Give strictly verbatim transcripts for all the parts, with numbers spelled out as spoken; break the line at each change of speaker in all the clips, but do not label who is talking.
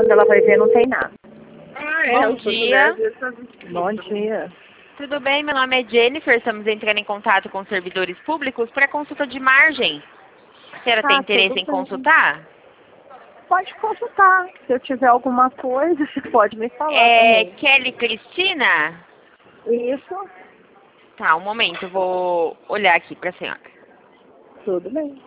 quando ela vai ver não tem nada.
Ah, é,
Bom dia.
Bom dia.
Tudo bem? Meu nome é Jennifer. Estamos entrando em contato com os servidores públicos para consulta de margem. A senhora tem
Ah,
interesse
tudo
em
bem.
consultar?
Pode consultar. Se eu tiver alguma coisa, você pode me falar
É
também.
Kelly Cristina?
Isso,
Tá, um momento. Eu vou olhar aqui para a senhora.
tudo bem.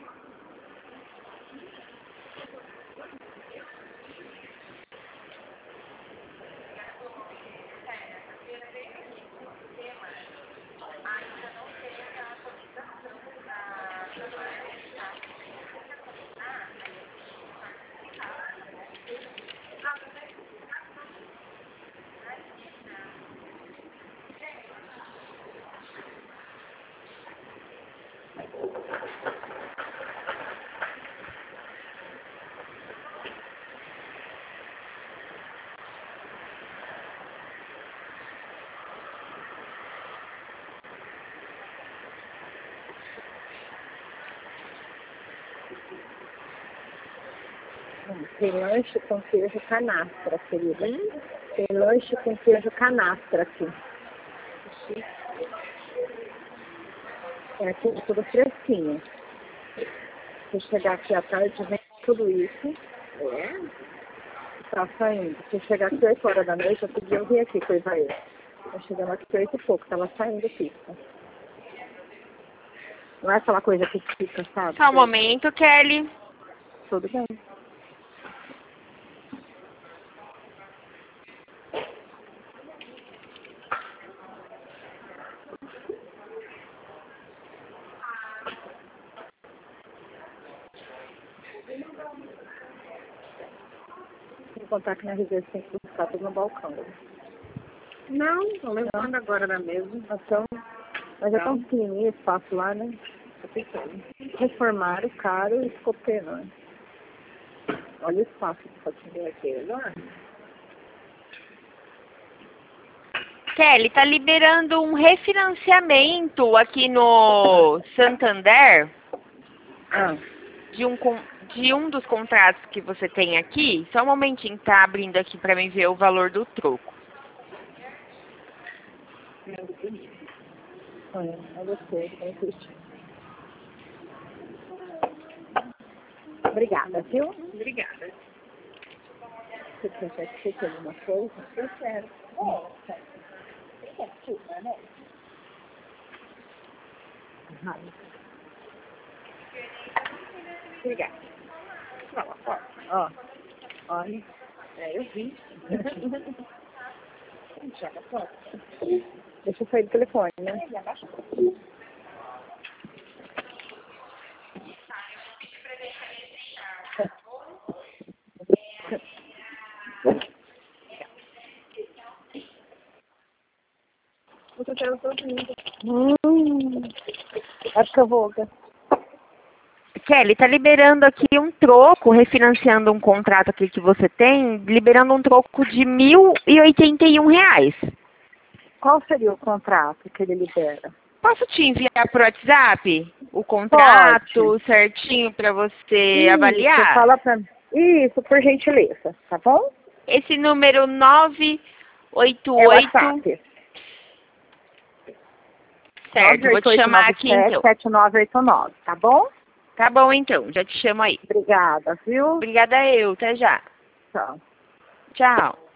Tem lanche com queijo canastra, querida.
Hum?
Tem lanche com queijo canastra aqui. É aqui tudo fresquinho. Se chegar aqui à tarde, vem tudo isso. É? Tá saindo. Se chegar aqui oito horas da noite, eu podia vir aqui coisa ele. Tá chegando aqui oito e pouco, tava saindo pista. Não é aquela coisa que fica, sabe?
Só um momento, Kelly.
Tudo bem. Sem contar que na residência tem que buscar tudo no balcão.
Não, tô levando agora na mesa.
Então, mas é tão pequenininho o espaço lá, né? Reformaram, caro e ficou pena. Olha o espaço que pode ter aqui, olha.
Kelly, tá liberando um refinanciamento aqui no Santander
Ah,
de um, con- de um dos contratos que você tem aqui. Só um momentinho, tá abrindo aqui para mim ver o valor do troco.
olha, olha você, bem triste. Obrigada, viu?
Obrigada.
Você quer que você tenha alguma coisa? Eu quero. Oh, é açúcar, né? Ai. Obrigada. Ó, olha.
É, eu vi.
Joga fora. Deixa eu sair do telefone, né?
Eu quero todo mundo.
Hum, acho que eu vou.
Kelly, tá liberando aqui um troco, refinanciando um contrato aqui que você tem, liberando um troco de mil e oitenta e um reais.
Qual seria o contrato que ele libera?
Posso te enviar por WhatsApp o contrato
Pode.
certinho para você
Isso,
avaliar?
fala pra mim. Isso, por gentileza, tá bom?
Esse número nove oito
É o
oito.
WhatsApp.
Certo, vou te chamar aqui então.
sete nove oito nove, tá bom?
Tá bom então, já te chamo aí.
Obrigada, viu?
Obrigada eu, até já.
Tchau.
Tchau.